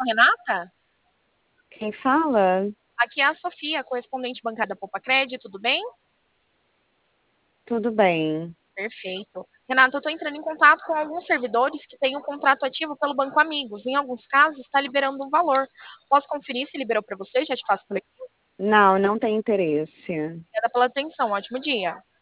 com a Renata? Quem fala? Aqui é a Sofia, correspondente bancária da Poupa Cred, tudo bem? Tudo bem. Perfeito. Renata, eu estou entrando em contato com alguns servidores que têm um contrato ativo pelo Banco Amigos. Em alguns casos, está liberando um valor. Posso conferir se liberou para você? Já te passo pela Não, não tem interesse. obrigada pela atenção. Ótimo dia.